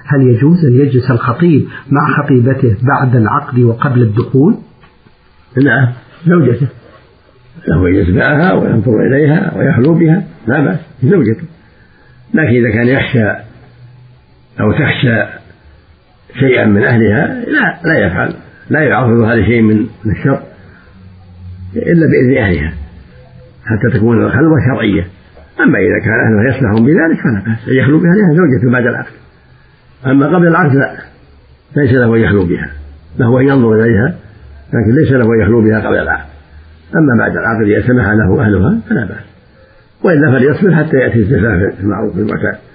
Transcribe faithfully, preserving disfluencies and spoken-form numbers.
هل يجوز أن يجلس الخطيب مع خطيبته بعد العقد وقبل الدخول؟ نعم، زوجته له يجلس معها وينظر إليها ويخلو بها لا بأس، زوجته. لكن إذا كان يخشى أو تخشى شيئا من أهلها لا لا يفعل، لا يعرض هذا شيء من الشر إلا بإذن أهلها حتى تكون الخلوة شرعية. أما إذا كان أهلها يسمحون بذلك فلا بأس، يخلو بها لها زوجته بعد العقد. أما قبل العقد لا، ليس له أن يخلو بها، له أن ينظر إليها لكن ليس له أن يخلو بها قبل العقد. أما بعد العقد إذا سمح له أهلها فلا بأس، وإلا فليصبر حتى يأتي الزفاف المعروف بالمعتاد.